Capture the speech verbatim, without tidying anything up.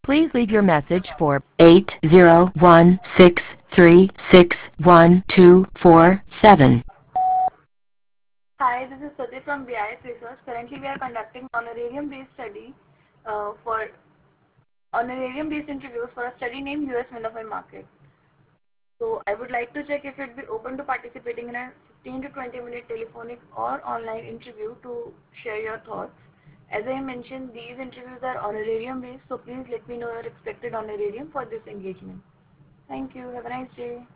Please leave your message for eight zero one six three six one two four seven. Hi, this is Sati from B I S Research. Currently, we are conducting honorarium-based study uh, for honorarium-based interviews for a study named U S Middleware Market. So, I would like to check if you'd be open to participating in a fifteen to twenty minute telephonic or online interview to share your thoughts. As I mentioned, these interviews are honorarium-based, so please let me know your expected honorarium for this engagement. Thank you. Have a nice day.